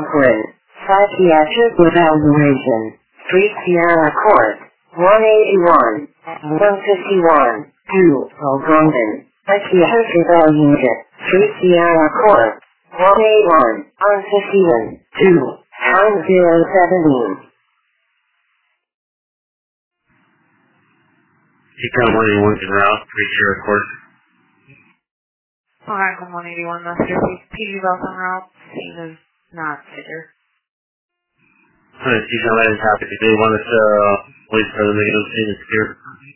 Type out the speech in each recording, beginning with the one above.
Algonquin, Psychiatric Evaluation, 3 Sierra Court, 181, 151, 2 Algonquin, Psychiatric Evaluation, 3 Sierra Court, 181, 151, 2, time 017. Decon 181 is out, 3 Sierra Court. Algonquin 181, Massachusetts. PD Welcome route, scene is not figure. Alright, Decon, that is happy. Did they want us to wait for the negative scene to secure?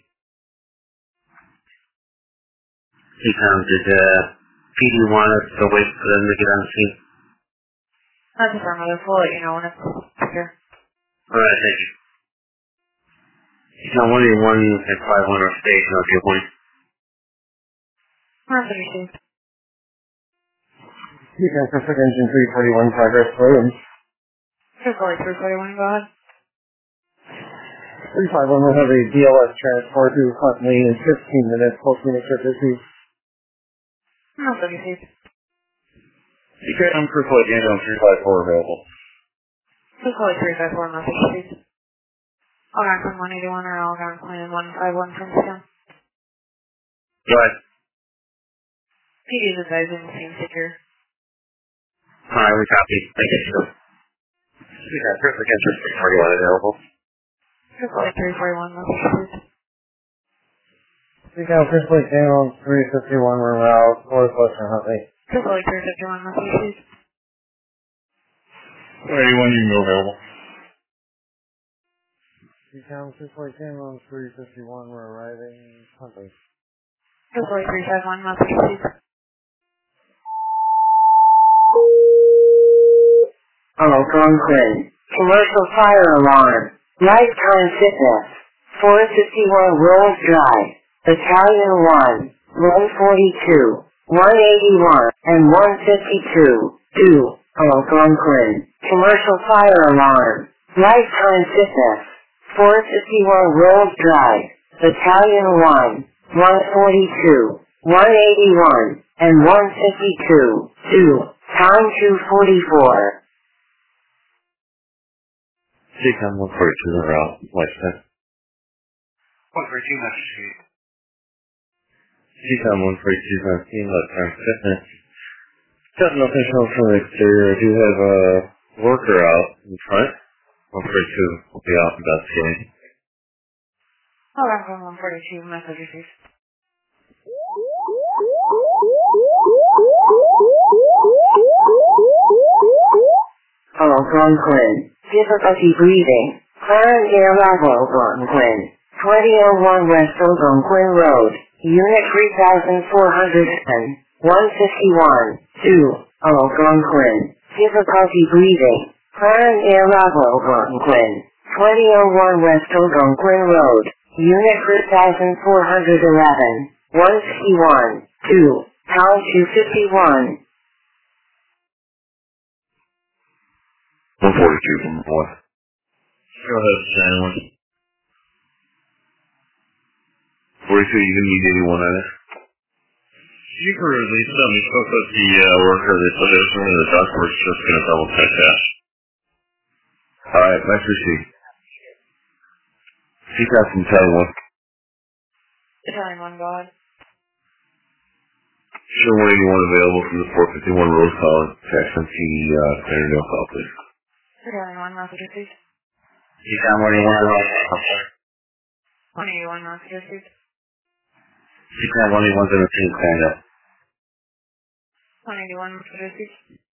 Decon, did PD want us to wait for them to get on the scene? That's affirmative. We'll let you know when it's secure. Alright, thank you. Decon 181 at 5 Winter Station, okay, point. Massachusetts. Decon Pacific Engine 341 Progress Williams. Circle 341, go ahead. 351 will have a DLS transport to Huntley in 15 minutes, hoping to ship this week. Massachusetts. Decon Cruise Daniel 354 available. Circle 354, Massachusetts. Algonquin 181 or Algonquin 151 from Decon. Go ahead. PD is advising the scene secure. Alright, we copy. Thank you. Decon Pacific Engine 341 available. Circle 341, Massachusetts. Decon Cruise Daniel 351 room out, Northwestern Huntley. Circle 351, Massachusetts. 81 you can go available. Decon Cruise Daniel 351 we're arriving Huntley. Circle 351, Massachusetts. Algonquin, commercial fire alarm, lifetime fitness, 451 Rolls Drive, Battalion 1, 142, 181, and 152, 2, Algonquin, commercial fire alarm, lifetime fitness, 451 Rolls Drive, Battalion 1, 142, 181, and 152, 2, time 244. Decon 142 are out, lifetime. 142 Massachusetts. Decon 142 is on scene, lifetime fitness. Got nothing shown from the exterior. I do have a worker out in front. 142 will be off about scene. Algonquin 142, Massachusetts. Algonquin, difficulty breathing, Clarendale Algonquin, 2001 West Algonquin Road, Unit 3410, 151, 2, Algonquin, difficulty breathing, Clarendale Algonquin, 2001 West Algonquin Road, Unit 3411, 151, 2, pound 251. 142 from 1. Go ahead, Sandwich. 42, you can need anyone on it? You can release them. We spoke with the worker that put it in the dock. We're just going to double check that. Alright, nice to see. Decon from Taiwan. Battalion 1, go ahead. Show 181 available from the 451 Rose College, Jackson T. Clarendale South, please. Battalion 1, Massachusetts. Decon 181, 181, Massachusetts. Decon 181's in the team, Clarendale. 181, Massachusetts.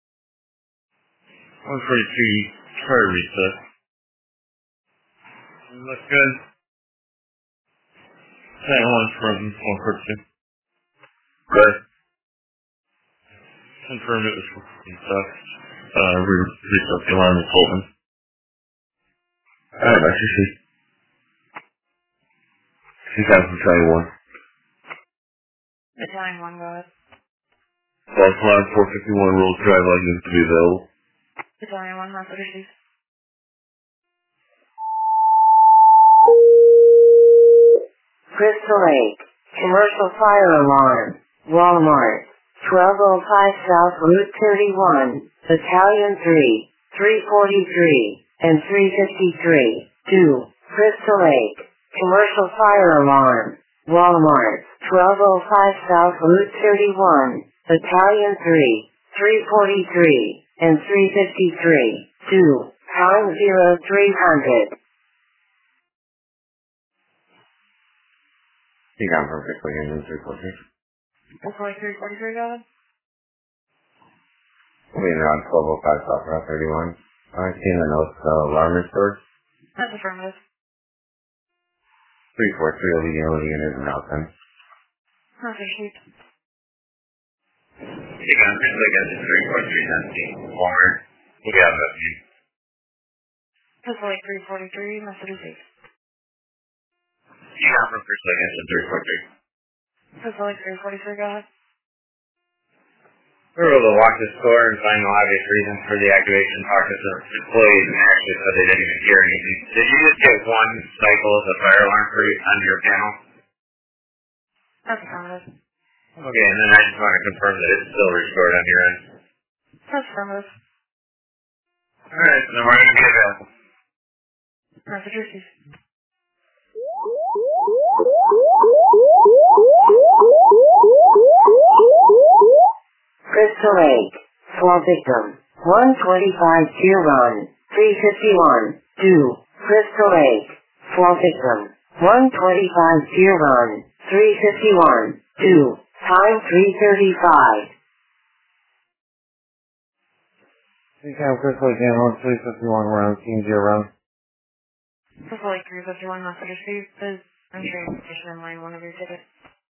142, try to reset. Looks good. Second one's from 142. Good. Confirm it was from stuff. Reset the alarm is open. Alright, nice to see. 2021. Battalion 1, go ahead. False alarm 451 Rolls Drive like needs to be available. Battalion 1, Massachusetts. Crystal Lake, commercial fire alarm, Walmart, 1205 South Route 31, Battalion 3, 343, and 353. 2. Crystal Lake. Commercial fire alarm. Walmart. 1205 South Route 31. Battalion 3. 343, and 353. 2. Time 0300. You got from Crystal Union 343. That's like 343, go ahead. Waiting around 1205 South Route 31. I've seen the notes, alarm restored. That's affirmative. 343 illegal unit in Nelson. That's received. You got Crystal against 343 Walmart. You got that. That's like 343, message received. You got from Crystal against 343. That's like 343, go ahead. We were able to walk the store and find no obvious reason for the activation. Talked to some employees and actually said they didn't even hear anything. Did you just get one cycle of the fire alarm for on your panel? That's affirmative. Okay, and then I just want to confirm that it's still restored on your end. That's affirmative. Alright, then we're going to be available. Message received. Crystal Lake. Small victim. 125 Tier 1. 351. 2. Crystal Lake. Small victim. 125 Tier 1. 351. 2. Time 335. Recap Crystal Lake Ambulance 351, we're on Team 0. That's like 351, message received. Is entering station in line one of your tickets.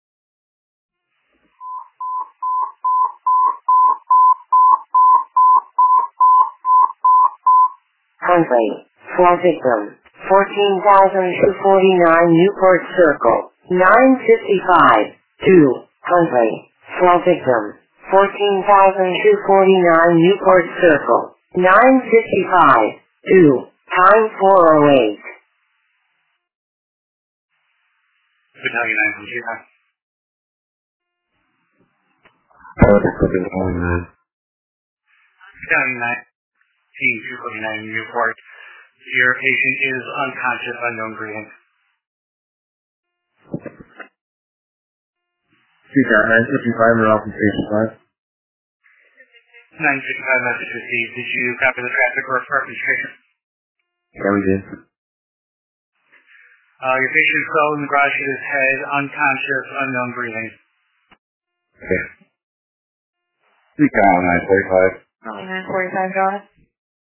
Huntley. Small victim. 14,249 Newport Circle. 955. 2. Huntley. Small victim. 14,249 Newport Circle. 955. 2. Time 408. Battalion 9 from Chicago. Battalion 9, Team 249 Newport. Your patient is unconscious, unknown breathing. Recap 955, we're off from Station 5. 955 message received. Did you copy the traffic or reference patient? Yeah, we did. Your patient fell in the garage, hit his head, unconscious, unknown breathing. Okay. Recon 945. Only 945, go ahead.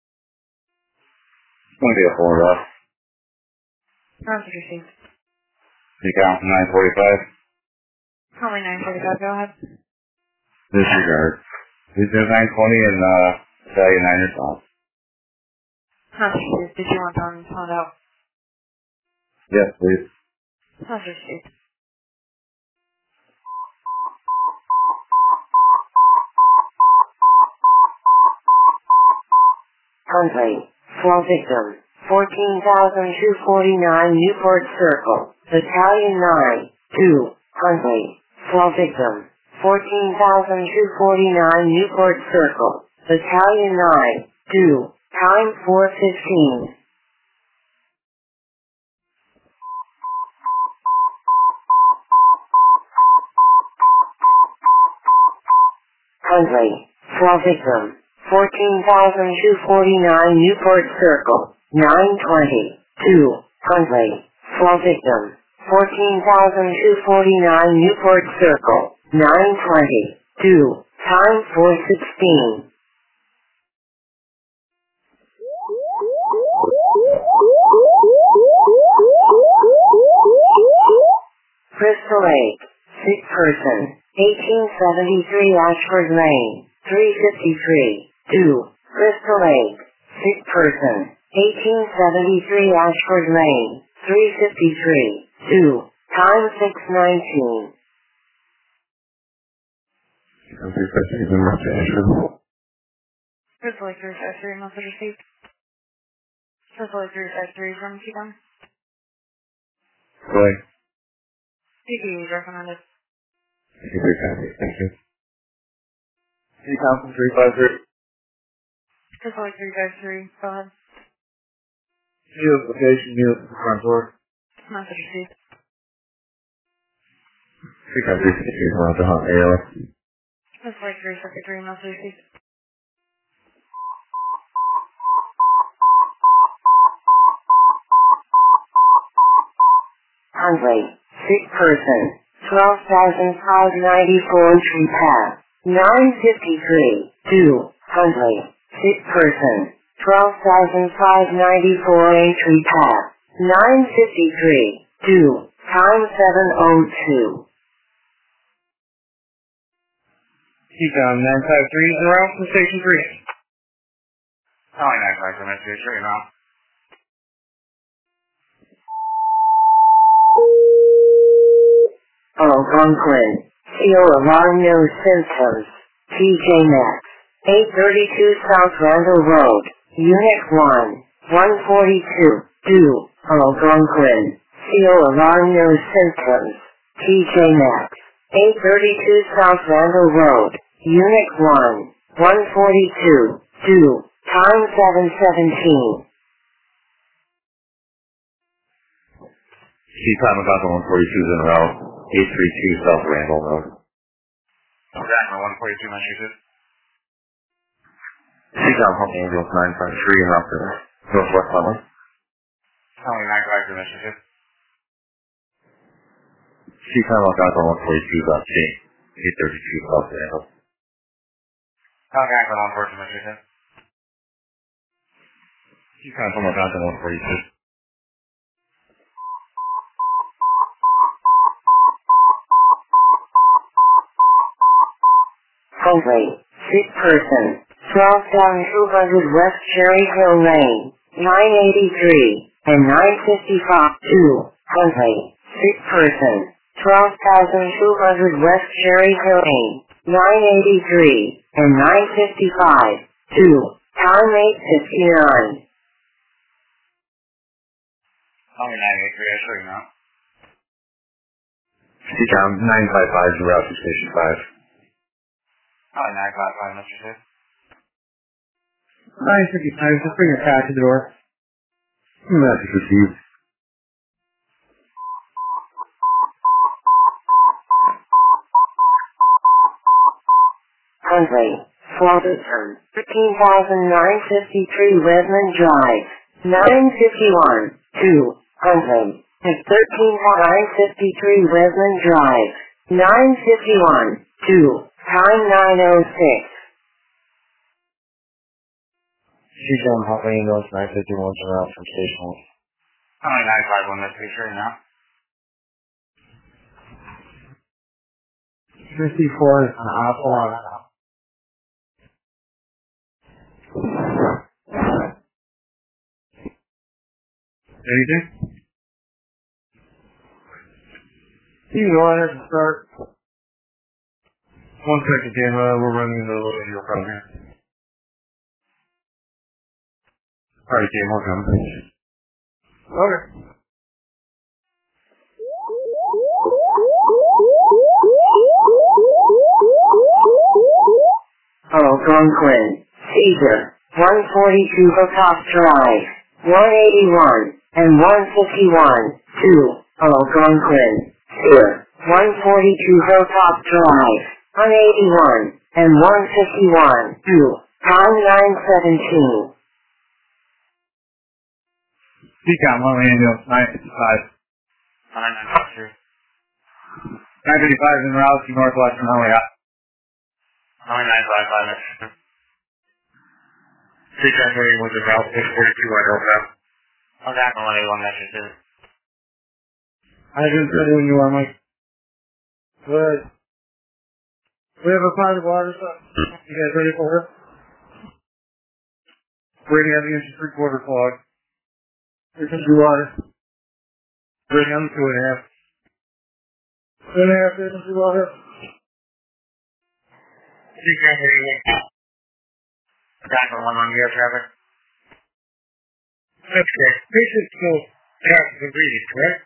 It's going to be a 4-off. Message received. Recon 945. Only 945, go ahead. Disregard. Region 920 and Battalion 9 response. Message received. Did you want them found out? Yes, please. Message received. Huntley. Small victim. 14,249 Newport Circle. Battalion 9. 2. Huntley. Small victim. 14,249 Newport Circle. Battalion 9. 2. Time 4:15. Huntley. Small victim. 14,249 Newport Circle. 920. 2. Huntley. Small victim. 14,249 Newport Circle. 920. 2. Time 4:16. Crystal Lake. Sick person. 1873 Ashford Lane. 353. 2. Crystal Lake. Sick person. 1873 Ashford Lane. 353. 2. Time 6:19. Crystal Lake 353, message received. Crystal Lake 353 from Keaton. Roy. PPE is recommended. Thank you. Recon from 353. Pacific 353, go ahead. Use location, use the front door. Message received. Frequent 353 around the hot ALS. Pacific 353, message received. Hundley, sick person, 12,594 entry path, 953, 2, Hundley, sick person, 12,594 entry path, 953, 2, time 702. Econ 953 is around from station 3. Calling 953, message received now. Algonquin, CO alarm no symptoms, TJ Maxx, 832 South Randall Road, Unit 1, 142, 2, Algonquin, CO alarm no symptoms, TJ Maxx, 832 South Randall Road, Unit 1, 142, 2, time 717. C-Time about the 142 is in a row. 832 South Randall Road. Okay, 142 Massachusetts. C-Time Home Ambulance 953 and up to Northwest Huntley. Calling 953 Massachusetts. C-Time Algonquin 142.C. 832 South Randall. Calling 941 Massachusetts. C-Time Home Algonquin 142. Hundley, sick person, 12,200 West Cherry Hill Lane, 983, and 955, 2, Hundley, sick person, 12,200 West Cherry Hill Lane, 983, and 955, 2, time 8:59. Calling 983, I'll show you now. C-Town 955 is route to Station 5. Calling 955, Mr. Smith. 955, just bring your cat to the door. Message received. Hundley, Florissant, 13,953 Redmond Drive, 951, 2, Hundley, 13,953 Redmond Drive, 951, 2, time 906. Econ Huntley Ambulance 951 is around from station 1. Calling 951, Mr. Sure now. 54 is an awful lot. Anything? You can go ahead and start. 1 second, Dan. We're running into a little video problem here. Alright, Dan, welcome. Okay. Algonquin, Cedar, 142 Hilltop Drive, 181, and 151, 2, Algonquin, Cedar, 142 Hilltop Drive, 181, and 151, 2, time 917. Econ Huntley Ambulance 955. 955, 955 is en route to Northwestern Huntley. Calling 955, Mr. Smith. C-Time was in route 642 on Hilltop. Algonquin 181, Mr. Smith. I didn't tell you when you are, Mike. Good. We have a pint of water, so you guys ready for it? Rating on the inch 3/4 fog. Here's some water. Rating on the 2.5. 2.5 inches water. C-Time 181. Algonquin 1 year traffic. That's correct. Patient still half the breathing, correct?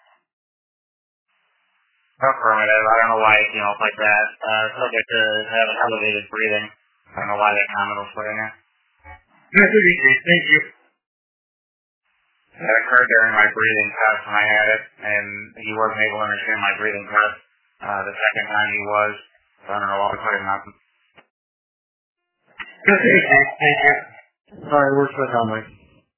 Affirmative. I don't know why it came up like that. Subject to having elevated breathing. I don't know why that comment was put in there. Thank you. That occurred during my breathing test when I had it, and he wasn't able to understand my breathing test. The second time he was, so I don't know what was putting up. Thank you. Sorry, we're stuck on my...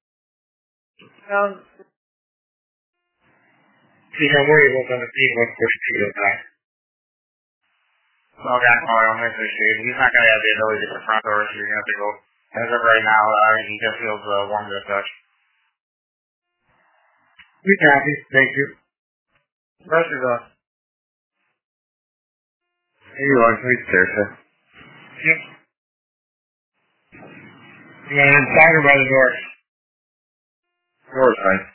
See, don't worry about on the team once we're together back. Well, that's my own issue. He's not going to have the ability to confront the so you're going to have to go. As of right now, he just feels warm to the touch. We copy. Thank you. Pressure's off. Hey, you are. Please, sir. Yep. Yeah, inside or by the door? Door's fine.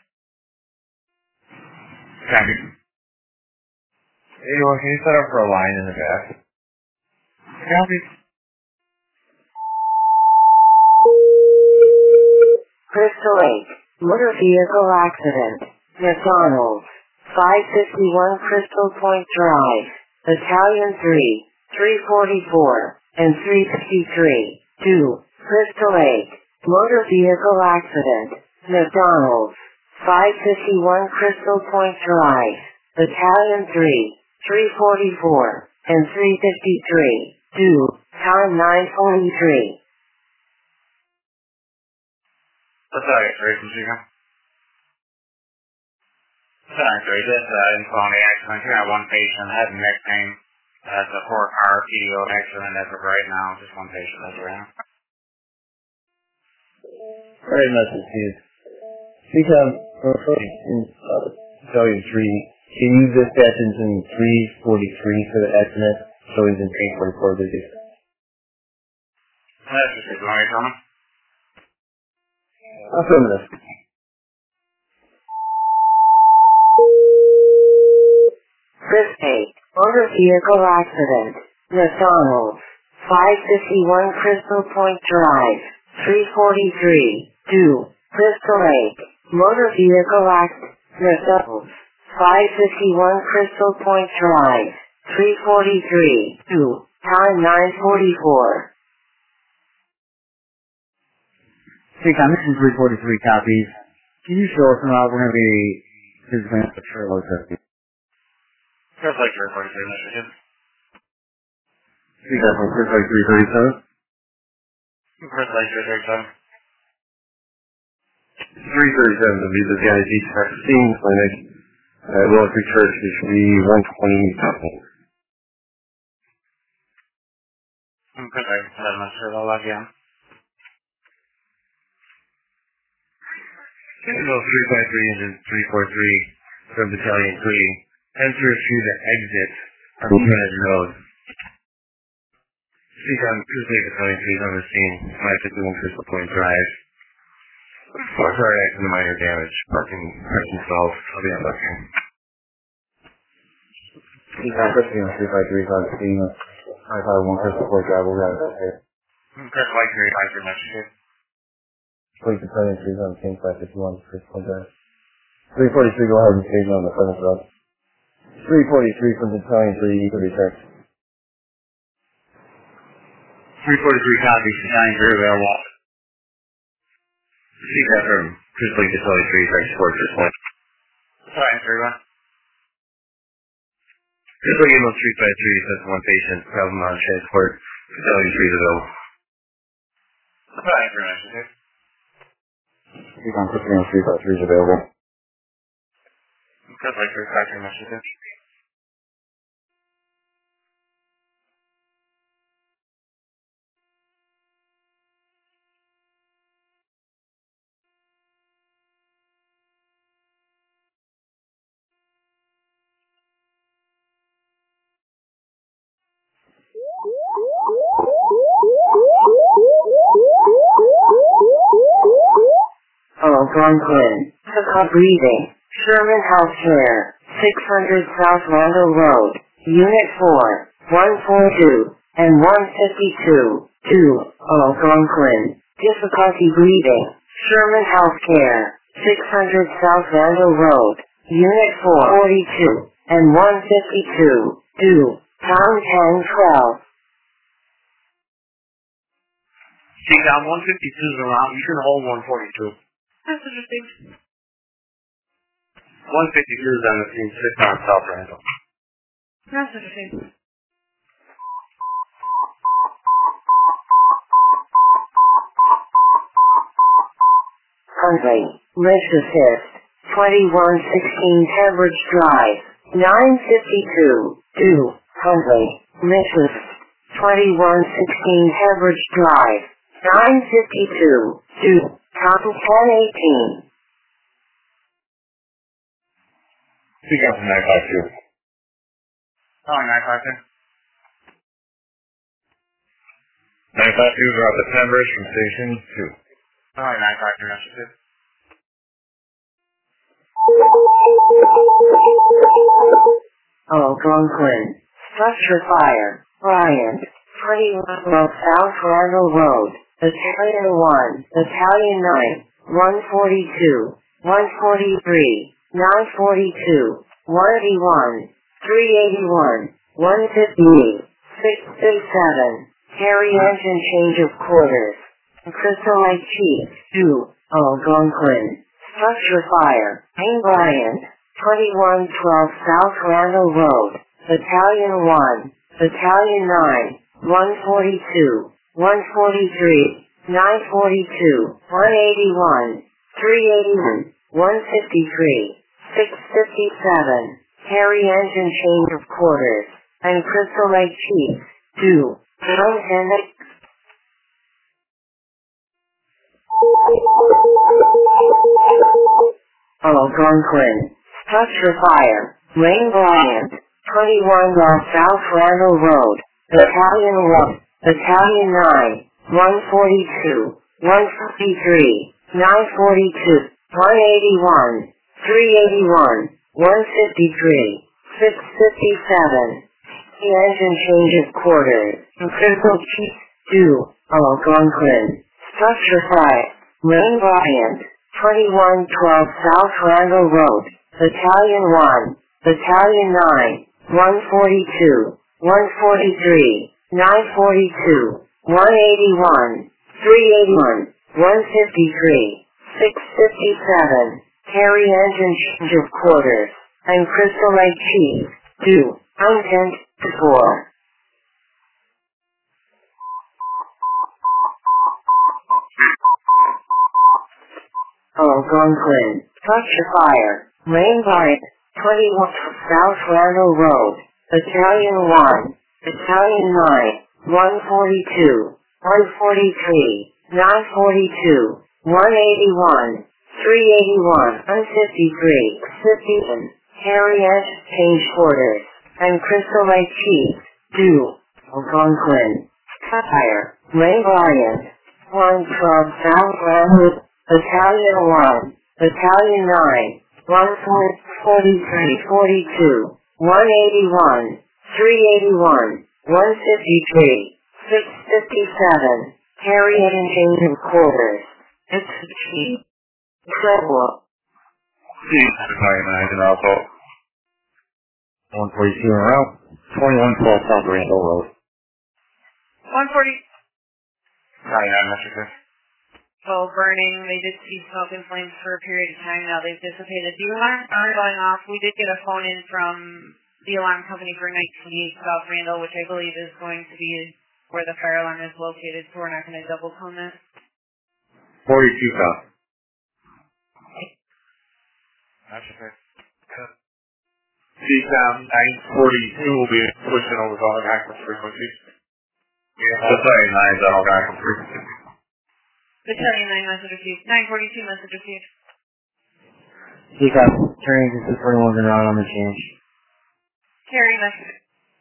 Copy. Hey, you can you set up for a line in the back? Copy. Crystal Lake, motor vehicle accident. McDonald's, 551 Crystal Point Drive, Battalion 3, 344, and 353, 2, Crystal Lake, motor vehicle accident. McDonald's, 551 Crystal Point Drive, Battalion 3, 344, and 353, 2, time 9:43. What's that, X-ray from Chico? X-ray, this info on the accident. You have one patient, head and neck pain. That's a 4-car PDO accident as of right now. Just one patient as of right now. Very message, please. Speak on Battalion 3. Can you dispatch in 343 for the accident? So he's in 344 busy. That's just a going on him. Affirmative. Chris 8, motor vehicle accident. McDonald's, 551 Crystal Point Drive, 343, 2, Crystal Lake, motor vehicle accident. McDonald's, 551 Crystal Point Drive, 343, 2, time 9:44. Take on this is 343 copies. Can you show us now we're going to be visiting the trailer testing? Just like your 43 Michigan. Speak on Chris like 337. Chris like your 37. 337 would be the guy's East Vaccine Clinic at Willow Creek Church, which should be 120 something. Chris like 37, I'm not sure they'll log in. No, 353 and 343 from Battalion 3. Enter through the exit on Kennedy Road. Speak on Tuesday, Battalion 3 is on the scene, 551 Crystal Point Drive. Sorry, accident, minor damage. Parking 12. I'll be on that scene. Speak on Crystal 353 is on the scene, 551 Crystal Point Drive. We'll have that here. Chris like your Michigan. Please, Battalion 3 is on the scene, 551 Crystal Point Drive. 343, go ahead and stage on the front of the road. 343 from Battalion 3, you can return. 343 copies, Battalion 3 available. See that from Crystal Lake Battalion 3, trying to support this one. Battalion 3, one. Crystal Lake Ambulance 353 says one patient, problem on transport. Battalion 3 is available. Battalion 3, Michigan. Speak on Crystal Lake 353 is available. Chris like your Michigan. Algonquin, Took Breathing, Sherman Healthcare, 600 South Randall Road, Unit 4, 142, and 152, 2, Algonquin, difficulty breathing, Sherman Healthcare, 600 South Randall Road, Unit 442, and 152, 2, Town 1012. See, down 152 is around. You can hold 142. Message received. 152 is on the scene, 6 on South Randall. Message received. Huntley, Lift Assist, 2116 Tedbridge Drive, 952, 2, Huntley, Lift Assist, 2116 Tedbridge Drive, 952, 2, Copy 1018. Speak up from 952. Calling 952. 952 is out the Tedbridge from Station 2. Calling 952, message received. Algonquin, Structure Fire, Bryant, 21 South Randall Road, Battalion 1, Battalion 9, 142, 143, 942, 181, 381, 158, 637, Harry Engine Change of Quarters, Crystal Lake Chief, 2, Algonquin, Structure Fire, Main Bryant, 2112 South Randall Road, Battalion 1, Battalion 9, 142, 143, 942, 181, 381, 153, 657, Harry Engine Change of Quarters, and Crystal Lake Chief, 2, Lieutenant. Algonquin, Structure Fire, Main Bryant, 21 North South Randall Road, Battalion 1, Battalion 9, 142, 153, 942, 181, 381, 153, 657, the engine change of quarters, Crystal Chief, 2, Algonquin, Structure Fire, Main Bryant, 2112 South Randall Road, Battalion 1, Battalion 9, 142, 143, 942, 181, 381, 153, 657, Harry Engine Change of Quarters, and Crystal Lake Chief, 2, Content, 4. Algonquin, Structure Fire, Main Bryant, 21 South Randall Road, Battalion 1, Battalion 9, 142, 143, 942, 181, 381, 153, 51, Harry S. Change Quarters, and Crystal Lake Chief, 2, Algonquin, Fire, Main Bryant, 112 South Randall, Battalion 1, Battalion 9, 143, 42, 181, 381, 153, 657, Harry and Change of Quarters, Chief, Treadwell. Please, Battalion 9 and also 142 in a row. 2112 South Randall Road. 140. Calling 9, message received. So burning, they did see smoke and flames for a period of time. Now they've dissipated. The alarms are going off. We did get a phone in from the alarm company for 1928 South Randall, which I believe is going to be where the fire alarm is located, so we're not going to double tone that. 42 South. Message received. CSAM 942 will be switching over to automatic frequencies. Battalion 9 is on automatic frequency. Battalion 9 message received. 942 message received. You got turning to 241 and out on the change. Carry message.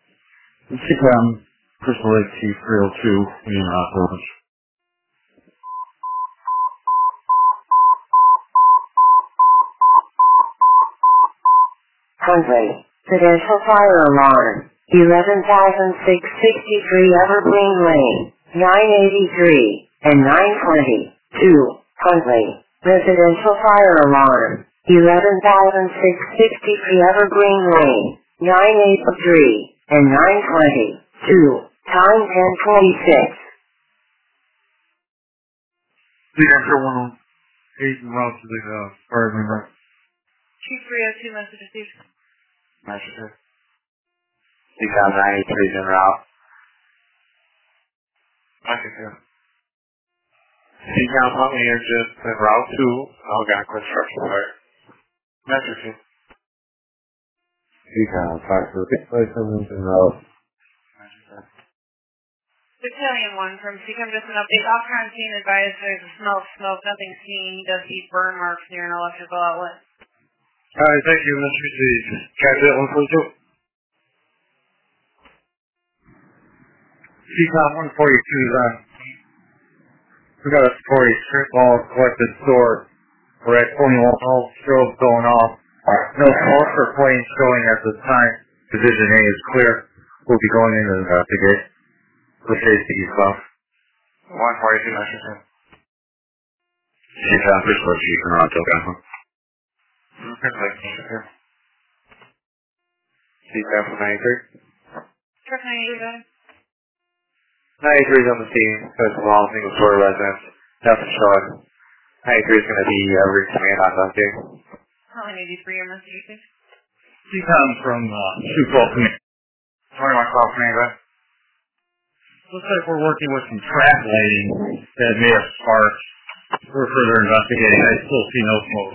Crystal Lake Chief 302 in Rockland. Huntley, Prudential Fire Alarm, 11,663 Evergreen Lane, 983, and 920, 2, Huntley, Residential Fire Alarm, 11,663 Evergreen Lane, 983, and 920, 2, time 10:26. After 108 and route to the fire member. Chief 302, message received. Message received. Decom 93 is en route. Message received. Decom Huntley is just en route to Algonquin Structural Fire. Message received. Decom 5 en route. Battalion 1 from CCOM, just an update. Officer on scene advised there's a smell of smoke, nothing seen. He does see burn marks near an electrical outlet. Alright, thank you. Message received. Cadet 142. CCOM 142 is on. We got a 40 strip mall collected store. We're at 21 all strobes going off. No smoke or flames showing at this time. Division A is clear. We'll be going in and investigate. For safety stuff. 142 message received. Decom 5 Chief en route to Algonquin. Decom 93. Truck 93, go ahead. 93 is on the scene. There's a long single story residence. Nothing showing. 93 is going to be route command on that day. Huntley 83, your message received. CCOM from Sioux Falls Command. 21 call command, go ahead. Looks like we're working with some trap lighting that may have sparked. We're further investigating. I still see no smoke.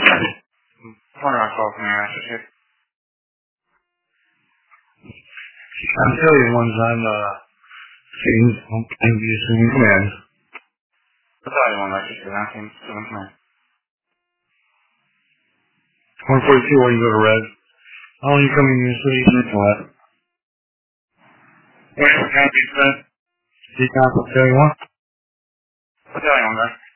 21 call command, message received. I'm telling you, one's on scene. I'm assuming command. Battalion 1 message received. I'm seeing command. 142 when you go to red. How are you coming in the city? What? Wait, copy, sir. Decom for 31. Battalion 1, go ahead.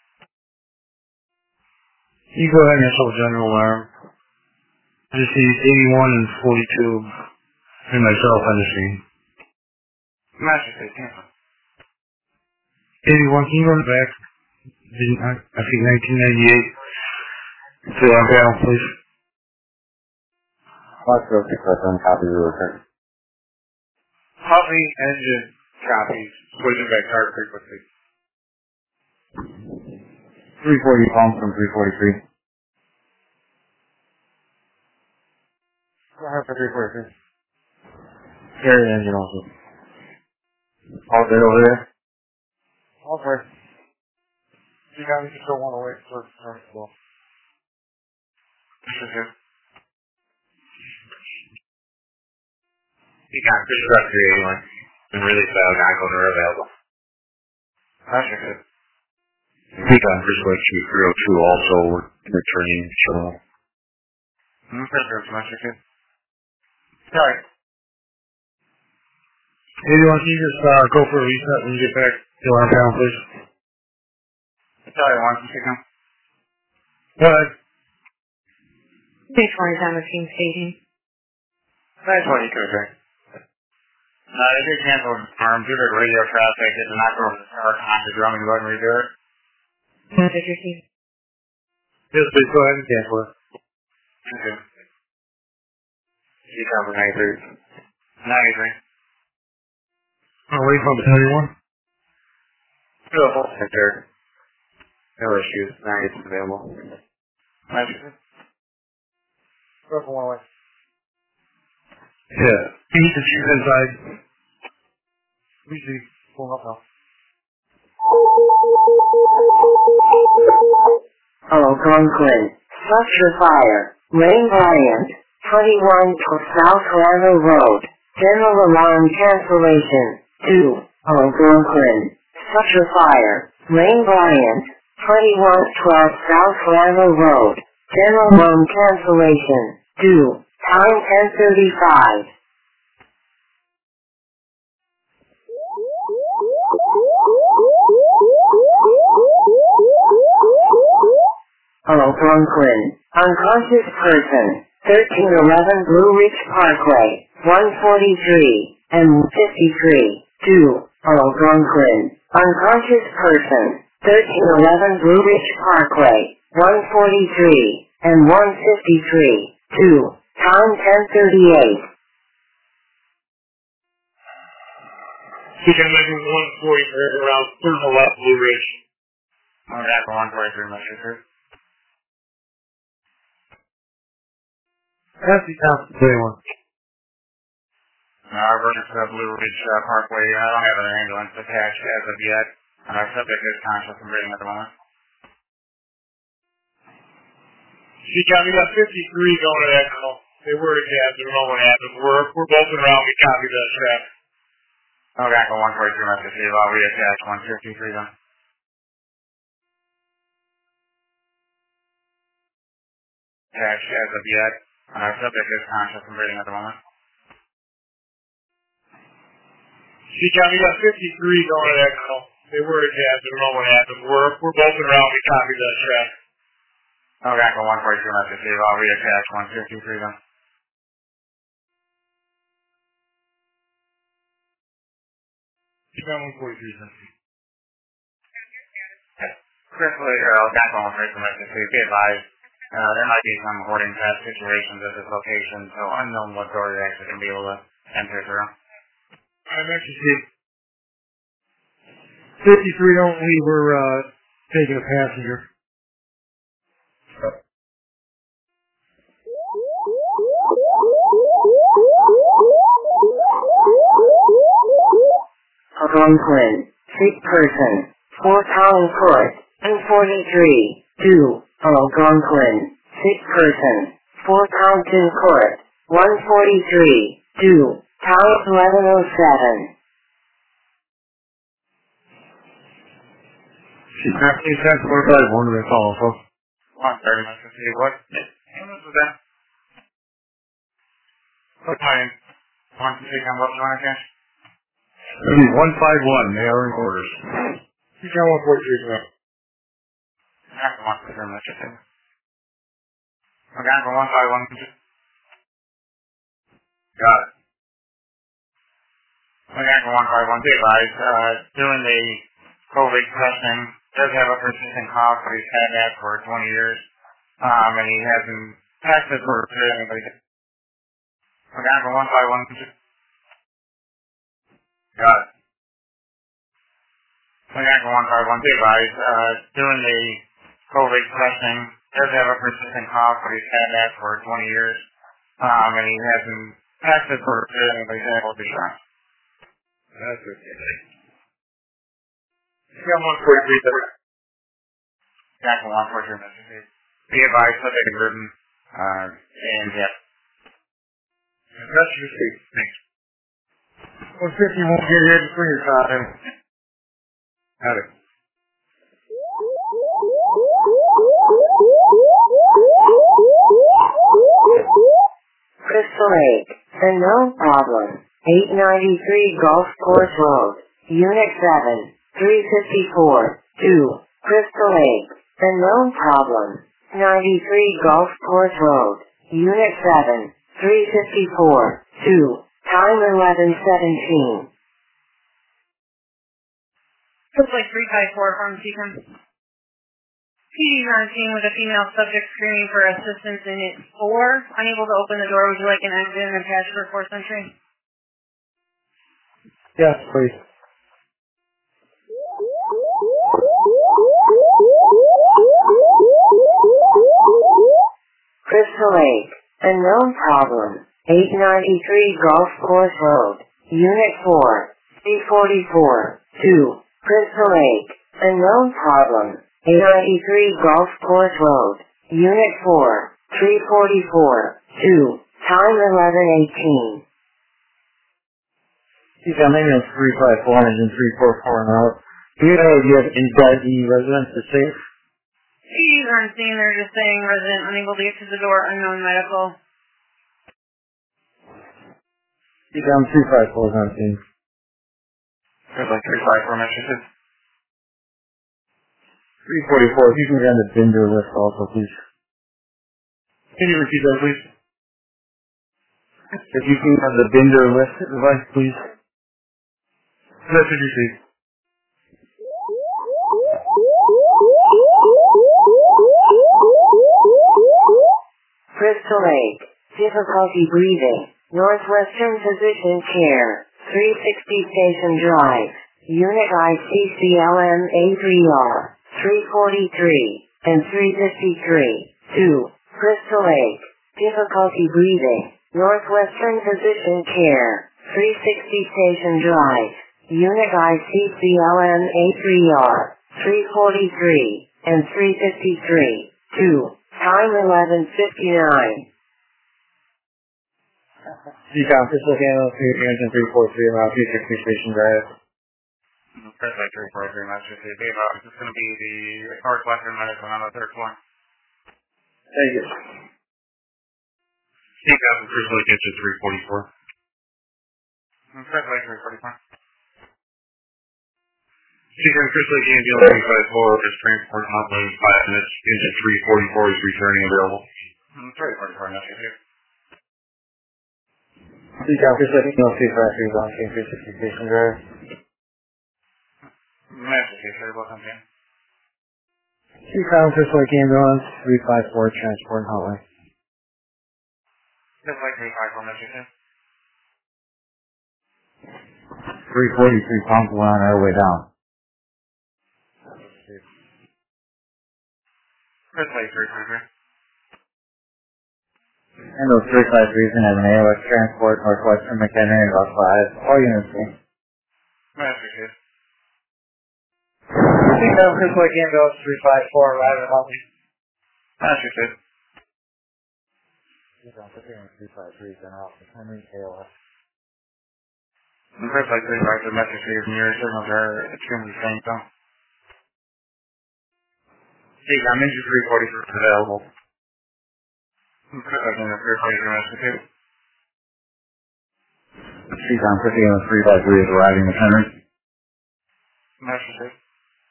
You go ahead and initial general alarm. I just see 81 and 42 and myself on the scene. Message received. Cancel. 81, can you go back? I think 1998. Fill out panel, please. Foxtrot 6 copy your return. Huntley engine copies. Switching back hard frequency. 340 pump from 343. Go ahead for 343. Carry the engine also. All good over there? All good. You got me to go 108 for well. Message received. Decom Struck 381. And release by Algonquin are available. Message received. Decom Chief 302 also returning channel. Message received. Sorry. 81, can you just go for a reset when you get back to our panel, please? Battalion 1 from Decom. Go ahead. Page 1 is on the scene staging. That's what you could have done. They did cancel the farm due to radio traffic. It did not go over the start time to drum and go ahead and redo it. Message received. Yes, please go ahead and cancel it. Okay. Decom for 93. 93. I'll wait for Battalion 1. Beautiful. Center. No issues. 90 is available. Message. Go for 108. Yeah. Keep the chief inside. We see. Pull up now. Algonquin. Structure fire. Rain Bryant. 21 to South Randall Road. General alarm cancellation. 2. Algonquin. Structure fire. Rain Bryant. 2112 South Randall Road. General alarm cancellation. 2. Time 10:35. Algonquin. Unconscious person. 1311 Blue Ridge Parkway. 143 and 53. 2. Algonquin. Unconscious person. 1311 Blue Ridge Parkway. 143 and 153. 2. Time 10:38. Decom 143 around 311 Blue Ridge. I'm back for 143 Mr. Sir. That's the one. Our version to Blue Ridge Parkway, I don't have an ambulance attached as of yet. Our subject is conscious and breathing at the moment. She got 53 going to that call. They were a cab. They don't know what happened. We're both around. We copied that traffic. I'm back for 143 Mr. Steve. I'll reattach 153 then. Attached as of yet. Our subject is conscious and breathing at the moment. She got 53 going to that call. They were a cab. They don't know what happened. We're both around. We copied that traffic. I'm back for 143 Mr. Steve. I'll reattach 153 then. She got 143 something. Chris Later, back for 143 Mr. Steve. Be advised. There might be some hoarding past situations at this location, so unknown what door you're actually going to be able to enter through. I'm actually 53 don't leave, we're taking a passenger. Algonquin, sick person, 4 Town Court, and 43, 2, Algonquin, sick person, 4 Townton Court, 143, 2, Town 1107. She's actually sent 45 one to the call, so. 130 Mr. Steve. What ambulance was that? What time? 123 on what you want to catch? It'll be 151, they are in orders. She got 143 now. Back for 143 Mr. Steve. I'm back for 151. Got it. I'm back for 151. Be advised, doing the COVID testing, does have a persistent cough, but he's had that for 20 years. And he hasn't tested for anybody. I'm back for 151. Got it. I'm back for 151. Be advised, doing the COVID testing, does have a persistent cough, but he's had that for 20 years. And he hasn't tested for anybody able to be sure. That's okay. She got 143 there. Back for 143 Mr. Steve. Be advised, subject is written, and yeah. That's your seat. Thanks. 150 won't get here before your time. Got it. Crystal Lake, and no problem, 893 Golf Course Road, Unit 7, 354, 2, Crystal Lake, and no problem, 93 Golf Course Road, Unit 7, 354, 2, time 11:17. Looks like 354 from Seacom. PD's on scene with a female subject screaming for assistance in it 4. Unable to open the door. Would you like an exit and attached for 4th entry? Yes, please. Crystal Lake, and no problem, 893 Golf Course Road, Unit 4, 344, 2, Crystal Lake, and no problem, 893 Golf Course Road, Unit 4, 344, 2, time 11:18. You got maybe on 354 and 344 and out. Do you know if you have inside the residence to safe? PD's on scene. They're just saying resident unable to get to the door. Unknown medical. You got 354 on scene. There's like 354 messages. 344, if you can get on the Binder list also, please. Can you repeat that, please? If you can have the Binder list device, please. Message received. Crystal Lake, difficulty breathing, Northwestern Physician Care, 360 Station Drive, Unit ICCLM A3R, 343, and 353. 2. Crystal Lake. Difficulty breathing. Northwestern Physician Care. 360 Station Drive. Unit ICCLM A3R. 343, and 353. 2. Time 11:59. Decom, Crystal Candle, 343 around 360 Station Drive. Press like 343, Massachusetts. This is going to be the Northwestern Medicine on the third floor. Thank you. Decom, Crystal Lake Engine 344. Press like 344. Decom, Crystal Lake Ambulance 354 is transport hotline in 5 minutes. Engine 344 is returning available. 344, Massachusetts. Decom, Crystal Lake Candle, 353 around 360 Station Drive. Massachusetts, welcome in. Decom, Crystal Lake Ambulance, 354 transport hotline. Press like 354, Massachusetts. 343 pump on our way down. Press like 343. And those 353s and have an AOS transport Northwestern McHenry in about 5. All units in. Massachusetts. Decom, Crystal Lake Ambulance, 354 arriving at Huntley. Massachusetts. Decom, 353s and off McHenry AOS. Press like 353, Massachusetts. Your signals are extremely faint, though. Decom, engine 344 is available. Press like 343, Massachusetts. Decom, Crystal Ambulance, 353 is arriving at Henry. Massachusetts.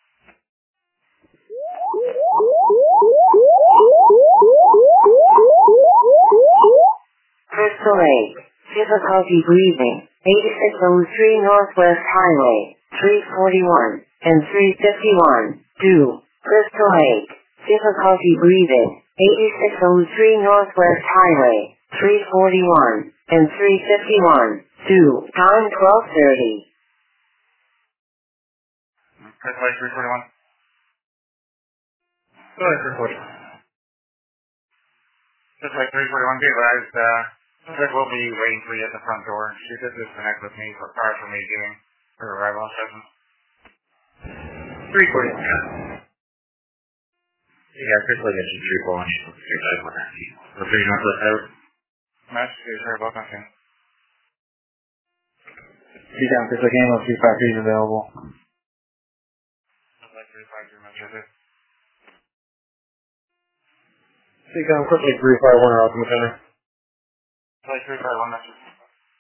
Crystal Lake. Difficulty breathing. 8603 Northwest Highway. 341, and 351. 2. Crystal Lake. Difficulty breathing. 8603 Northwest Highway. 341, and 351. 2. Time 12:30. Press like 341. Go ahead, 340. Just like 341, be advised, Rick will be waiting for you at the front door. She did disconnect with me prior to me giving her arrival instructions. 341. Yeah, Crystal Lake Engine 341. Repeat number out. Massachusetts, very welcome soon. Decom, Crystal Lake Ambulance, 353 is available. Just like 353, Massachusetts. Decom, Crystal Lake 351 are off McHenry. Just like 351, Massachusetts.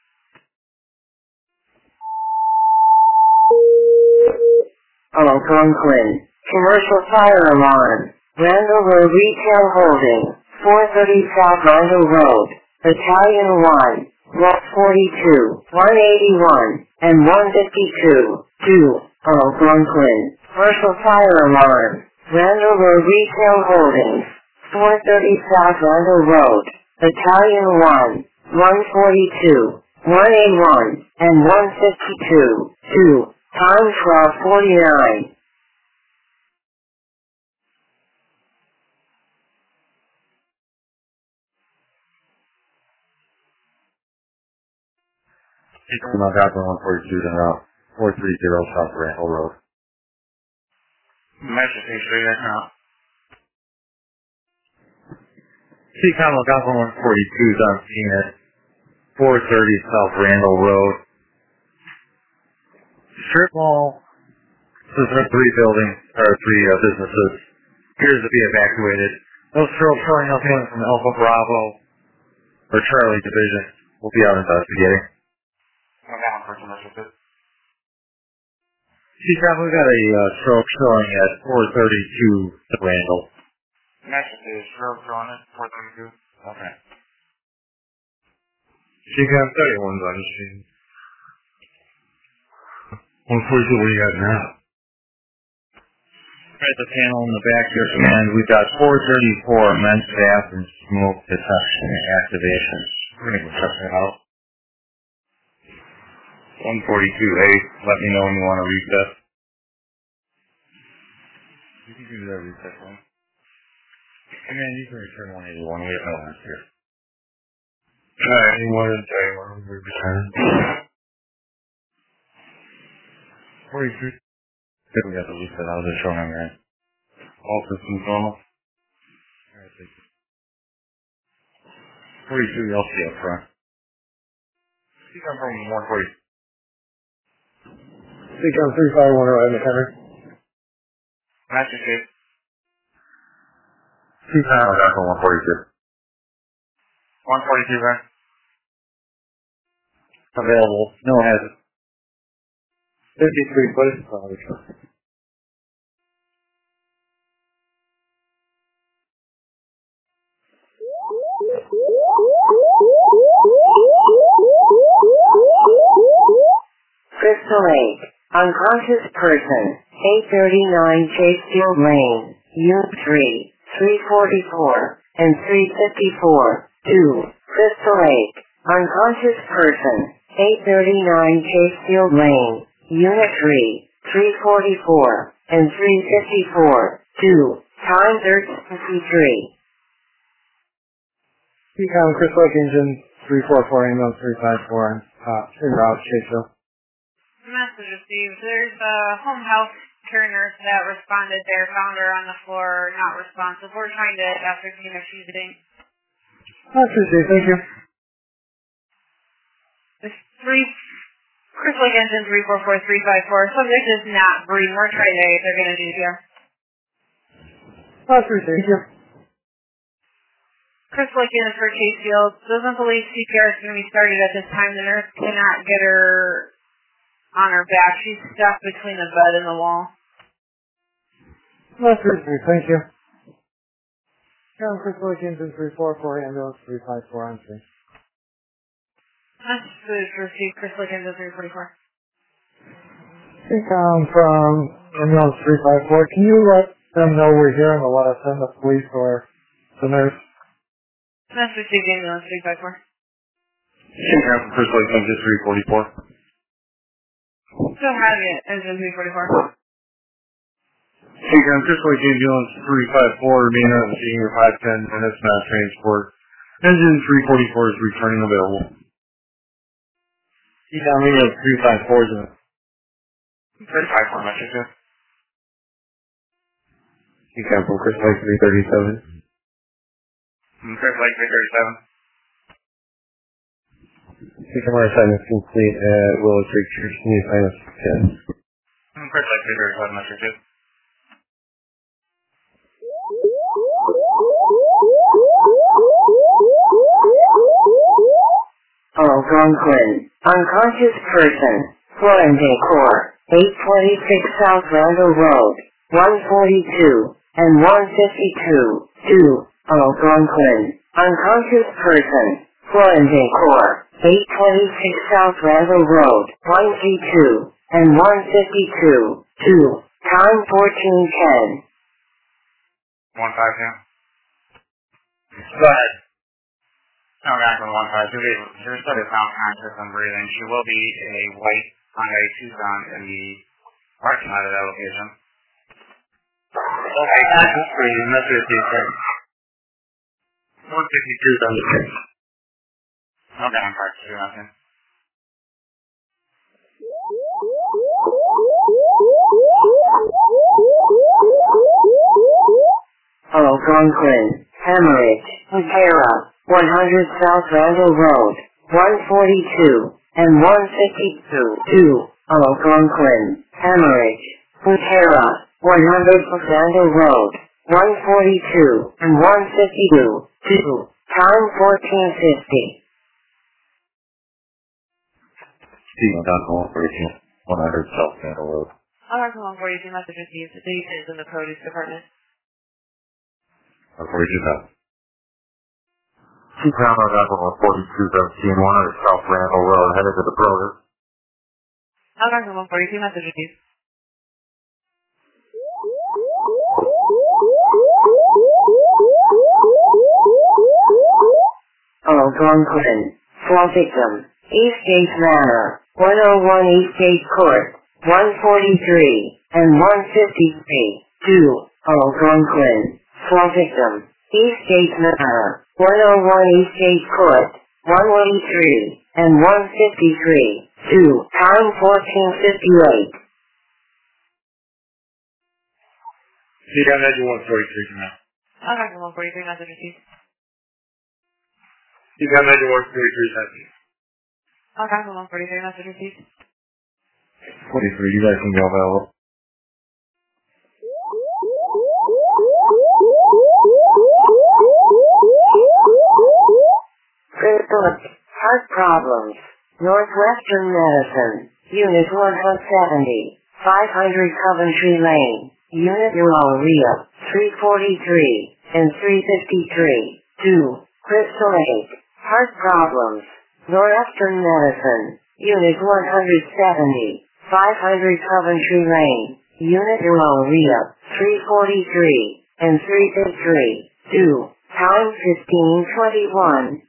Hello, Conklin. Commercial fire alarm. Randall Road Retail Holding. 430 South Randall Road. Battalion 1. Lot 42. 181. And 152. 2. Hello, Conklin. Commercial fire alarm. Randall Road Retail Holdings. 430 South Randall Road. Battalion 1. 142. 181. And 152. 2. Time 12:49. Decom, Algonquin 142 is en route. 430 South Randall Road. Massachusetts, right now. Decom, Algonquin 142 is on scene at 430 South Randall Road. Strip mall, this is 3 buildings, or 3 businesses, appears to be evacuated. No strobe showing nothing from Alpha Bravo or Charlie Division. We'll be out investigating. I'm down for Massachusetts. Decom, we've got a strobe showing at 432 Randall. Massachusetts, road drawing it, 432. Okay. Decom, 31's on the scene. 142, what do you got now? Right, the panel in the back here, and we've got 434 men's bathroom smoke detection activation. We're going to check that out. 142A, let me know when you want to read that. You can do that reset one. And then you can return 181. We have no last here. Alright, you wanted to tell you where we return. 43. I think we got the reset. I was just showing them, right? All systems normal. Alright, thank you. 42, you'll see up front. You come from 140. Seacom 3510 McHenry. Massachusetts. Seacom, back on 142. 142, then. Available. No hazard. 53, please. Crystal Lake, unconscious person, 839 Chasefield Lane, Unit 3, 344, and 354, 2, Crystal Lake, unconscious person, 839 Chasefield Lane, Unit 3, 344, and 354, 2, time 1353. Seacom Crystal Lake Engine 344 ambulance 354 en route Chaseville. Message received. There's a home health care nurse that responded there, found her on the floor, not responsive. We're trying to ascertain if she's eating. That's easy, thank you. There's Crystal Lake Engine 344354. Subject is not breathing. We're trying to if they're going to do here. That's easy, thank you. Crystal Lake Unit for Chasefield doesn't believe CPR is going to be started at this time. The nurse cannot get her on her back. She's stuck between the bed and the wall. That's easy, thank you. Crystal Lake Engine 344 ambulance 354 on 3. Message received. Crystal Lake Engine 344. Seacom from ambulance 354. Can you let them know we're here and to let us send the police or the nurse? Message received. Ambulance 354. Seacom from Crystal Lake Engine 344. Still have it. Engine 344. Seacom Crystal Lake Ambulance 354, remain on the scene for 5-10 minutes, mass transport. Engine 344 is returning available. Seacom ambulance 354 is in 354, Massachusetts. Seacom from Crystal Lake 337. Crystal Lake 337. Seacom our assignment complete at Willow Creek Church, new assignment 10. Crystal Lake 337, Massachusetts. Algonquin, unconscious person, Florence Corps, 826 South Randall Road, 142, and 152, 2, Algonquin, unconscious person, Florence Corps, 826 South Randall Road, 132, and 152, 2, time 1410. 152. Go ahead. No, back on 152. She was still sound conscious and breathing. She will be a white Hyundai Tucson in the parking lot of that location. Okay, conscious breathing. That's what it's saying. 152 on the street. Okay, I'm parked. Do nothing. Algonquin, hemorrhage, Otera, 100 South Randall Road, 142, and 152, 2, Algonquin, hemorrhage, Otera, 100 Randall Road, 142, and 152, 2, time 1450. Seacom Downtown Operation 100 South Randall Road. Algonquin 142 message received. The date is in the produce department. 42 South. Seacom Downtown 4217 100 South Randall Road, headed to the produce. Algonquin 142 message received. Algonquin, fall victim, Eastgate Manor, 101 Eastgate Court, 143, and 153, 2, Algonquin. For victim. Eastgate Manor. 101 Eastgate Court. 183 and 153. 2. Time 1458. See down there, 143 now. Okay, 143 message received. See down there, 143 message. Okay, 143 message received. 43, you guys can go available. Critical heart problems. Northwestern Medicine. Unit 170. 500 Coventry Lane. Unit Urea. 343 and 353. 2. Crystal Lake. Heart problems. Northwestern Medicine. Unit 170. 500 Coventry Lane. Unit Urea. 343 and 353. 2. Time 1521.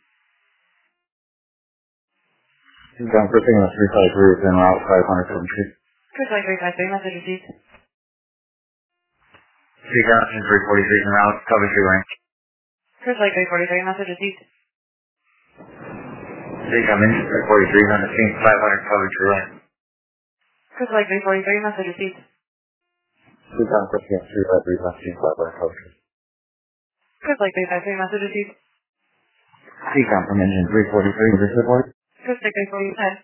Down for thing on 353 and route 500 Coventry. Chris Lake 353 message received. See down in 343 and route Coventry Lane. Chris Lake 343 message received. See down in 343 on the scene 500 Coventry Lane. Chris Lake 343 message received. See down for thing on 353 on the scene 500 Coventry. Chris Lake 353 message received. See down from engine 343 with this report. Chris Lake 343.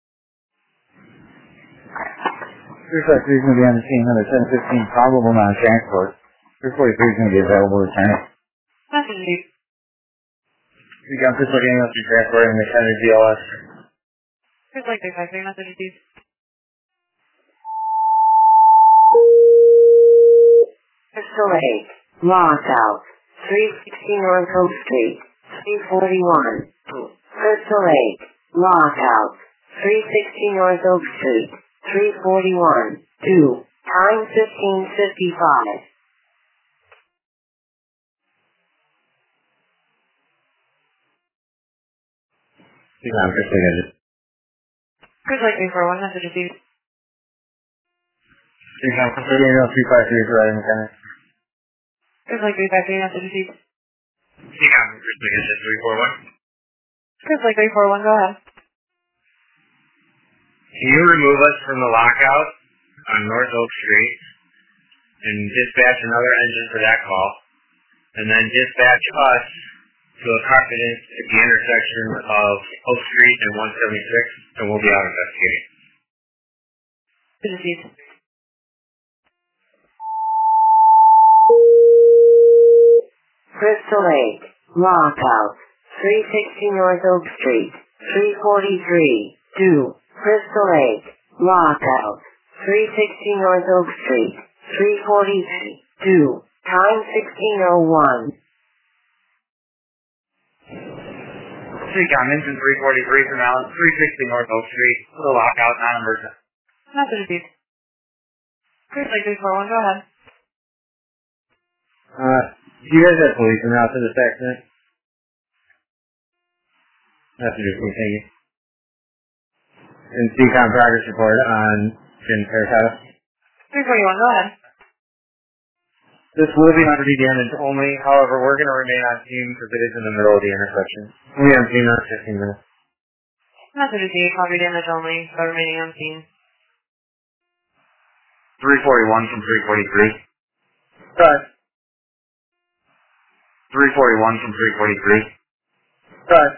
353 is going to be on the scene under 1015, probable non-transport. 343 is going to be available to return it. Message received. We got this looking at the transport in the Kennedy DLS. Chris Lake 353 message received. Crystal Lake. Lockout. 360 North Oak Street. 341. Crystal Lake. Lockout. 360 North Oak Street. 341. 2. Time 1555. See down for thing engine. Chris Lake 341 message received. See down for thing engine 353 is right in the Kennedy. Chris Lake 353 message received. See down for thing engine 341. Chris Lake 341, go ahead. Can you remove us from the lockout on North Oak Street and dispatch another engine for that call, and then dispatch us to a confidence at the intersection of Oak Street and 176, and we'll be out investigating. Received. Crystal Lake. Lockout. 360 North Oak Street. 343. 2. Crystal Lake. Lockout. 360 North Oak Street. 343. 2. Time 1601. Street on engine 343 from Allen, 360 North Oak Street, for the lockout, non-emergent. Message received. Chris Lake 341, go ahead. Do you guys have police in out to this accident? Messages, thank you. And CCOM progress report on Jim Paris House. 341, go ahead. This will be property damage only, however, we're going to remain on scene because it is in the middle of the intersection. We have seen that 15 minutes. Message received, property damage only, so remaining on scene. 341 from 343. Cut. 341 from 343. Cut.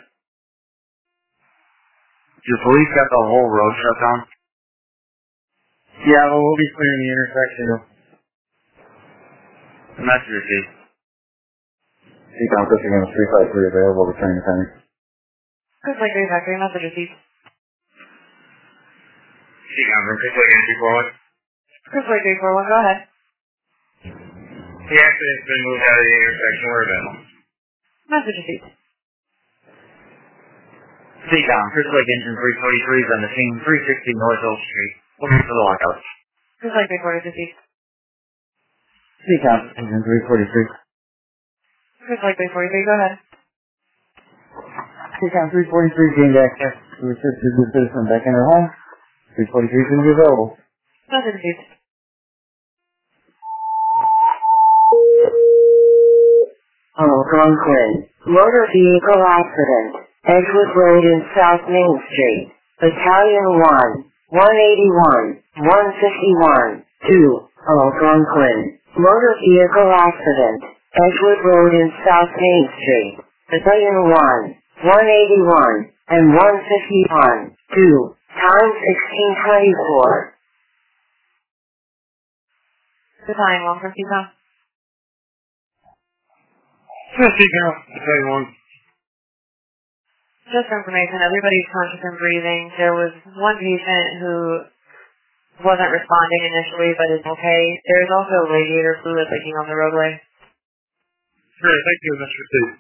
Your police got the whole road shut down? Yeah, well, we'll be clearing the intersection. Message received. CCOM pushing in 353 available to turn the time. Chris Lake 353, message received. CCOM from 341. Chris Lake 341, go ahead. The accident's been moved out of the intersection. We're available. Message received. CCOM, Crystal Lake engine 343 is on the scene, 360 North Oak Street. Looking for the lockout. Chris Lake 340 received. CCOM engine 343. Chris Lake 343, go ahead. CCOM 343 gained access to assist the citizen back in her home. 343 is going to be available. Message received. Algonquin. Motor vehicle accident. Edgewood Road in South Main Street. Battalion 1, 181, 151, 2, Algonquin. Motor vehicle accident. Edgewood Road in South Main Street. Battalion 1, 181, and 151, 2, time 1624. Battalion 1 from Seacom. Seacom, Battalion 1. Just for information, everybody's conscious and breathing. There was one patient who wasn't responding initially, but is okay. There's also radiator fluid leaking on the roadway. Great, thank you, Mr. Steve.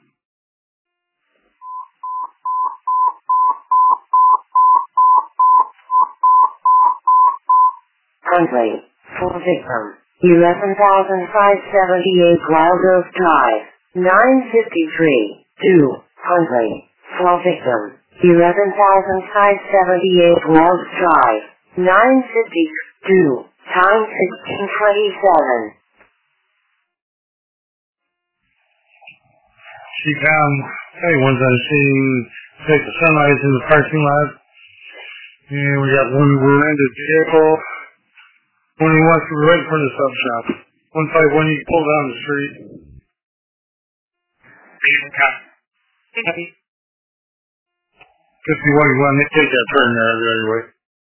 Huntley, full victim. 11,578 Wild Oak Drive. 953, 2, Huntley. Full victim. 11,578 Wild Drive. 952, time 1627. Seacom, everyone's on the scene. Take the sunrise in the parking lot. And we got one rear-ended vehicle. When he wants to be right in front of the sub shop. 151, you pull down the street. Seacom. 51, you want to take that turn there anyway.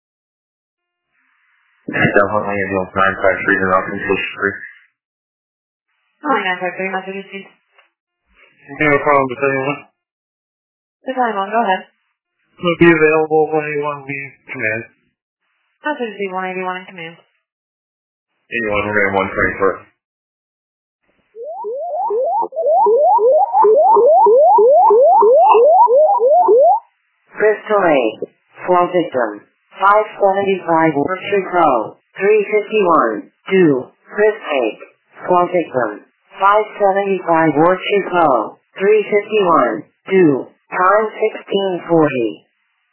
Definitely a deal 953 and off into street. Oh, 953, Massachusetts. No problem with anyone. Battalion 1, go ahead. Will be available when anyone we command. Massachusetts 181 in command. 81, we're going 124. Crystal Lake. Full victim. 575 Orchard Road. 351, 2, Chris Lake. Full victim. 575 Orchard Road. 351, 2, time 1640.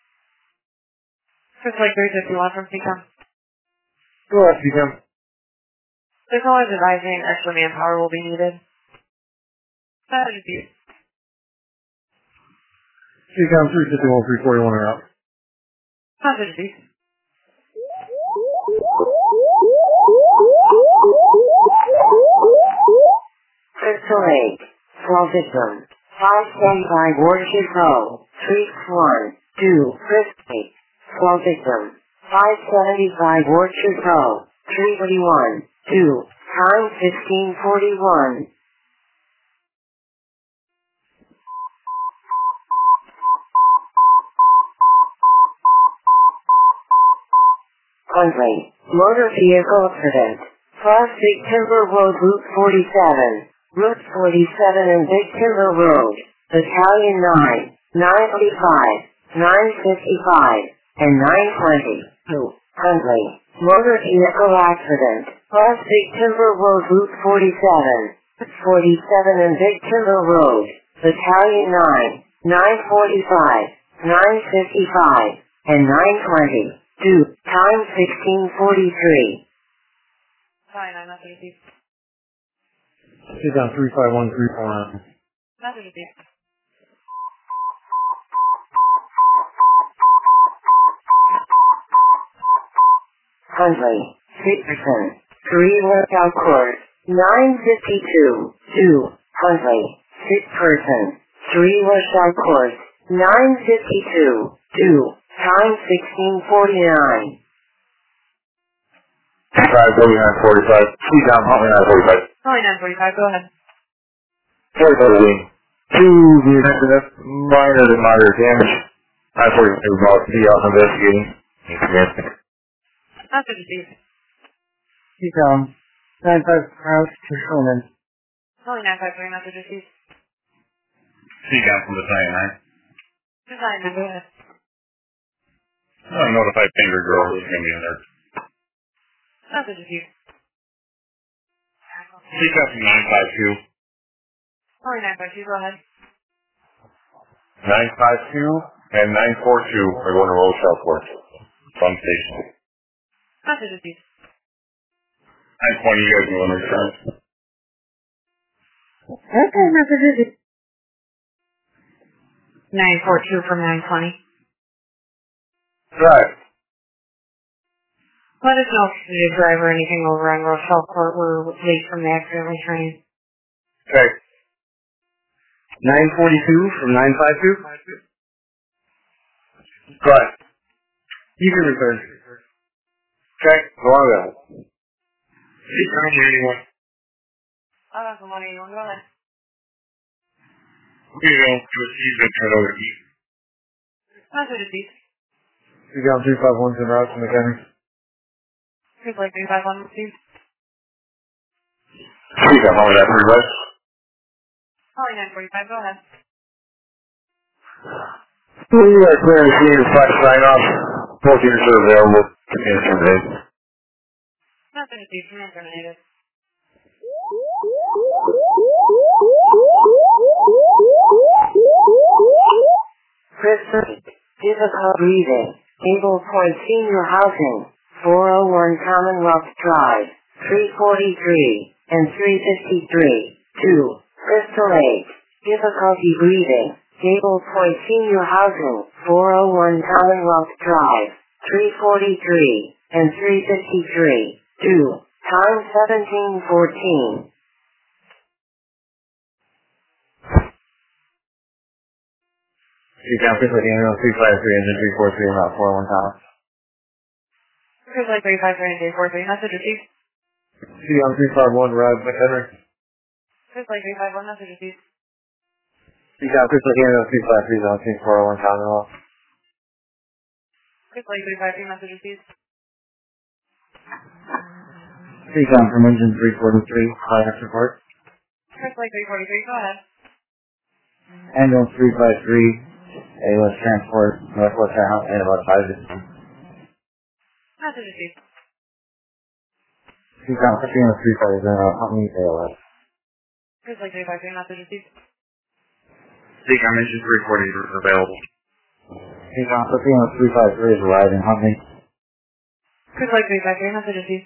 Chris Lake 351 from Seacom. Go ahead, Seacom. The call is advising extra manpower will be needed. Massachusetts. Seacom 351, 341 are out. Massachusetts. Crystal Lake. Full victim. 575 Orchard Road. 361, 2, Chris Lake. Full victim. 575 Orchard Road. 341, 2, time 1541. Huntley, motor vehicle accident. Cross Big Timber Road, Route 47, Route 47 and Big Timber Road, Battalion 9, 945, 955, and 920. Huntley, motor vehicle accident. Cross Big Timber Road, Route 47, 47 and Big Timber Road, Battalion 9, 945, 955, and 920. 2, time 1643. Sorry, no, Massachusetts. Seacom 351, 349. Massachusetts. Huntley, Dickerson, 3 workout course, 952, 2, Huntley, 6 person, 3 workout course, 952, 2, time 1649. 54945. Seacom, Huntley 945. Only 945, go ahead. 45 wing. 2 units, minor to moderate damage. 945 about to be out investigating. In command. Massachusetts. Seacom 95 House to Sherman. Only 953, Massachusetts. Seacom from Battalion 9. Battalion 9, go ahead. Notified Finger Girl is going to be in there. Massachusetts. Seacom from 952. Only 952, go ahead. 952 and 942 are going to roll southward from station. Massachusetts. 920, you guys will return. Okay, message is 942 from 920. Right. Let us know if you need a drive or anything over on Rochelle Court. We're late from the accidentally train. Okay. 942 from 952? Go ahead. You can return. Okay, go on then. Return to anyone. I got some money. You want to go ahead? We don't receive it right over here. Message is these. You got 351 in routes from the county. Here's like 351 received. You got all of that pretty much? Probably 945. Go ahead. You are clear to see your flash sign off. Both units are available. Answer today. Message is these. From terminated. Crystal, difficult breathing. Able Point Senior Housing, 401 Commonwealth Drive, 343 and 353, 2, Crystal Lake. Difficulty breathing. Gable Point Senior Housing, 401 Commonwealth Drive, 343 and 353, 2, time 1714. You can officially handle 353 and 343 and about 401 Thomas. Here's like 353 and 343. Message received. See on 351 Rod McHenry. Here's like 351. Message received. You can officially handle 353 on 401 Commonwealth. Here's like 353. Message received. See on from engine 343, Climax report. Here's like 343. Go ahead. Ambulance 353. ALS transport, Northwest Town, and about 5 Message received. She's got 15 of 3 fighters and how many ALS? Here's like 353. Message received. Decom engine 340 is available. She's got 15 of 353 is arriving, how many? Here's like 353. Message received.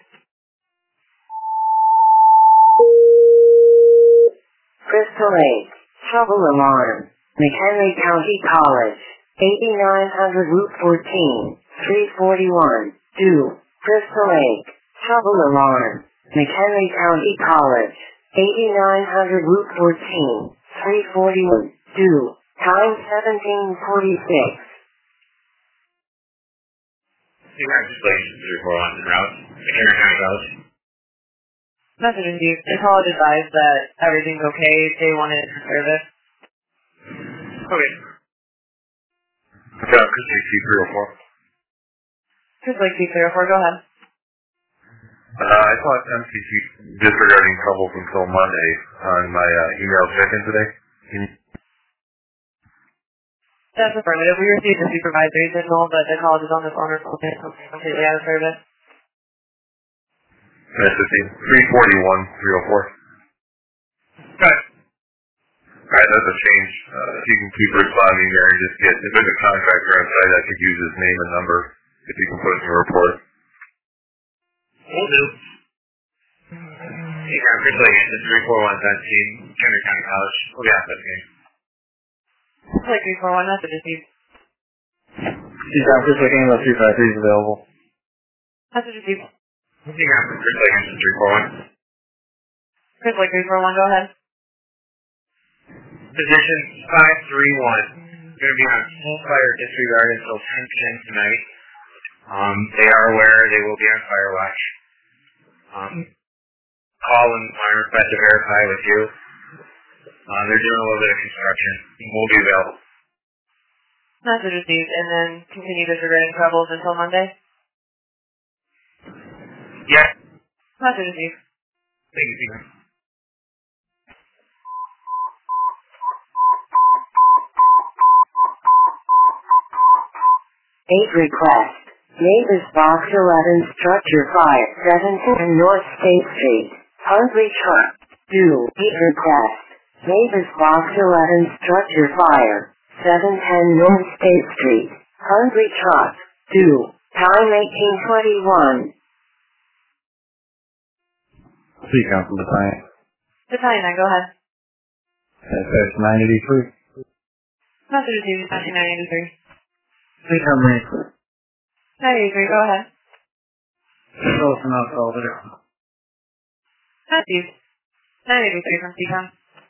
Crystal Lake, trouble alarm. McHenry County College, 8900 Route 14, 341, 2, Crystal Lake, trouble alarm. McHenry County College, 8900 Route 14, 341, 2, time 1746. Congratulations, 341 en route. McHenry County College. Message received. The college advised that everything's okay. They wanted it for service. Okay. Got C304. Here's like 304. Go ahead. I saw MCC disregarding troubles until Monday on my email check-in today. That's affirmative. We received a supervisory signal, but the college is on the phone or something completely out of service. MSC 341, 304. Got it. Alright, that's a change. If you can keep responding there and just get, if there's a contractor on site, I could use his name and number if you can put it in your report. Will do. Hey, I'm Chris Leggett, this is 341 Henry County College. We'll be out that game. It's like 341. Message received. She's got Chris Leggett, 353 is available. Message received. Hey, I'm Chris Leggett, this is 341. Chris like 341. Go ahead. Position 531. Going to be on full fire disregard until 10 p.m. tonight. They are aware they will be on fire watch. Call and I request to verify with you. They're doing a little bit of construction. We'll be available. Message received, and then continue disregarding troubles until Monday. Yeah. Message received. Thank you. Eight request. Neighbors Box 11 structure fire 710 North State Street. Hungry truck. 2. Eight request. Neighbors Box 11 structure fire 710 North State Street. Hungry truck. 2. Time 1821. Please count from the client. Battalion 9, go ahead. FX 983. Message received, 983. Recon Marine. 983, go ahead. Close enough, Elder. Message 983 from CCOM.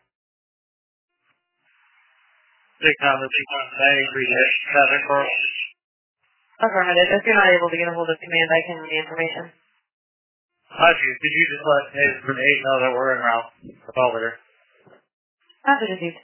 CCOM, 983, traffic for Affirmative. If you're not able to get a hold of command, I can the information. Did you just let Hayes from 8 know that we're en route? That's all there. Message received.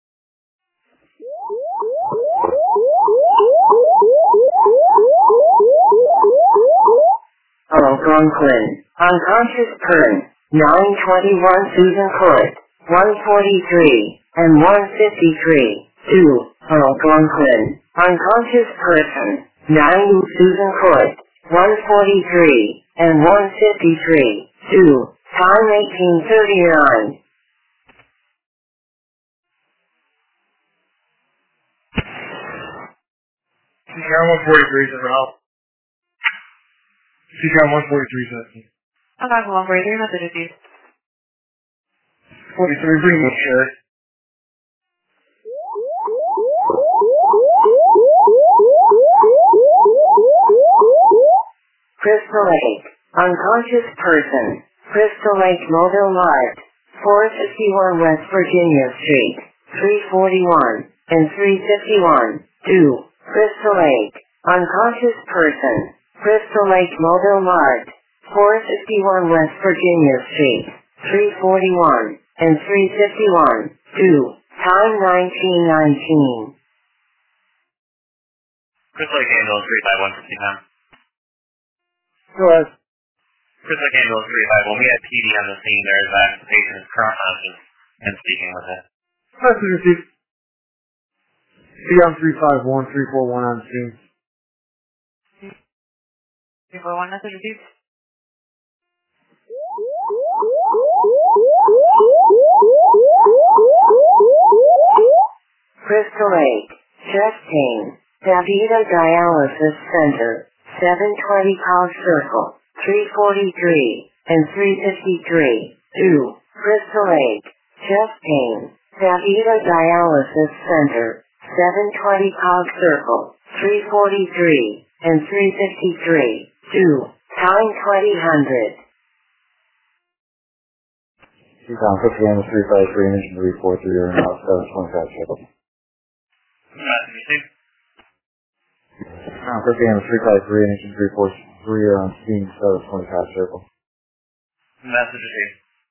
Hello, Conklin. Unconscious Kern. 921 Susan Court. 143 and 153. 2. Hello, Conklin. Unconscious person. 9 Susan Court. 143 and 153. 2. Time 1839. CCOM 143 is in route. CCOM 143 is I'm back to 143, message received. 43, bring me sure. Crystal Lake. Unconscious person. Crystal Lake Mobile Mart. 451 West Virginia Street. 341 and 351. 2. Crystal Lake. Unconscious person. Crystal Lake Mobile Mart. 451 West Virginia Street. 341 and 351. 2. Time 1919. Chris Lake Ambulance 351 CCOM. Go ahead. Chris Lake Ambulance 351. We had PD on the scene there. The patient is currently conscious and speaking with it. Message received. CCOM 351, 341 on scene. 341, message received. Crystal Lake. Chest pain. Davida Dialysis Center. 720 Cog Circle. 343 and 353. 2. Crystal Lake. Chest pain. Davida Dialysis Center. 720 Cog Circle. 343 and 353. 2. Time 2000. CCOM 51 353, engine 343, or now 725 circle. Message received. CCOM 51 353, engine 343, are on scene 725 circle. Message received.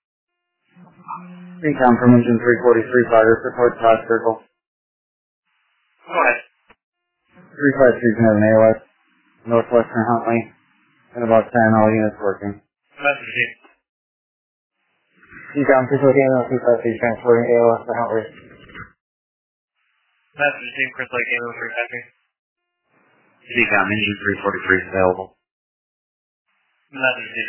CCOM from engine 343, progress report, Cog Circle. Go ahead. 353 is going to have an AOS, Northwestern Huntley, and about 10 all units working. Message received. CCOM 348, 353, transporting AOS to Huntley. Message received. Chris Lake Ambulance 353. CCOM engine 343 is available. Message received.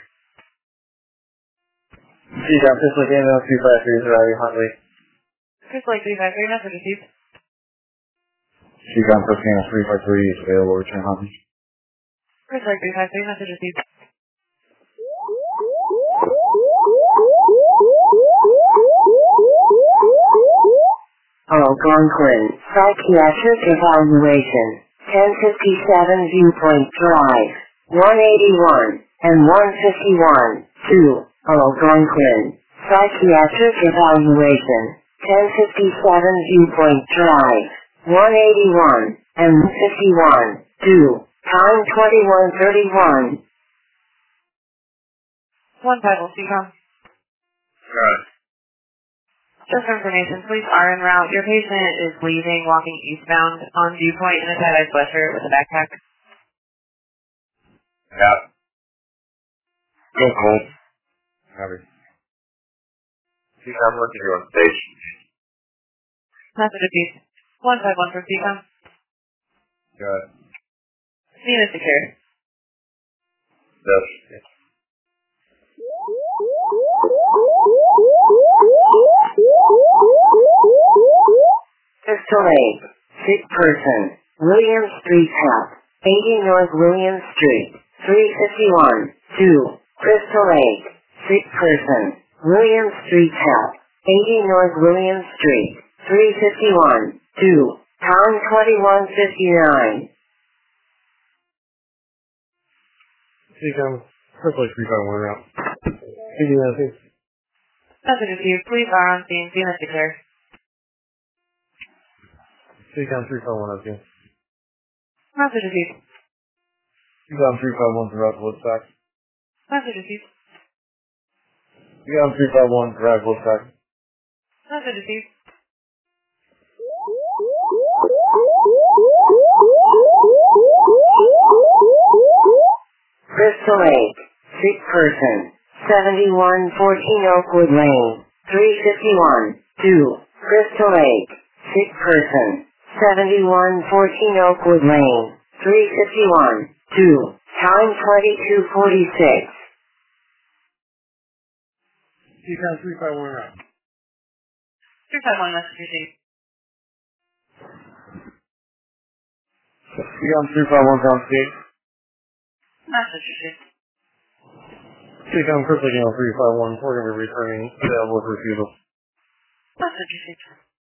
343. CCOM 348, 353 is arriving Huntley. Chris Lake 353, message received. CCOM 353 is available, return Huntley. Chris Lake 353, message received. Algonquin. Psychiatric Evaluation. 1057 Viewpoint Drive. 181 and 151. 2. Algonquin. Psychiatric Evaluation. 1057 Viewpoint Drive. 181 and 51. 2. Time 2131. 150, CCOM. Alright. Just for information, police are en route. Your patient is leaving, walking eastbound on Viewpoint in a tie-dye sweatshirt with a backpack. Got it. Go cold. Copy. CCOM looking you on station. Message received. 151 for CCOM. Good. Scene is secure. Yes. Crystal Lake. Sick person. William Street Tap. 80 North William Street. 351. 2. Crystal Lake. Sick person. William Street Tap. 80 North William Street, 351, 2, pound 2159. Seacom, Triple 351 route. CDNC. Message received. Police are on scene. Unit declared. Seacom 351 up here. Message received. Seacom 351 throughout Woodstock. Message received. Seacom 351 throughout Woodstock. Message received. Crystal Lake, sick person, 7114 Oakwood Lane, 351, 2, Crystal Lake, sick person, 7114 Oakwood Lane, 351, 2, time 2246. Seacom 351 route. 351 message received. Seacom 351 down state. Message received. Seacom Crystal 351, we're going to be returning with refusal. Message received.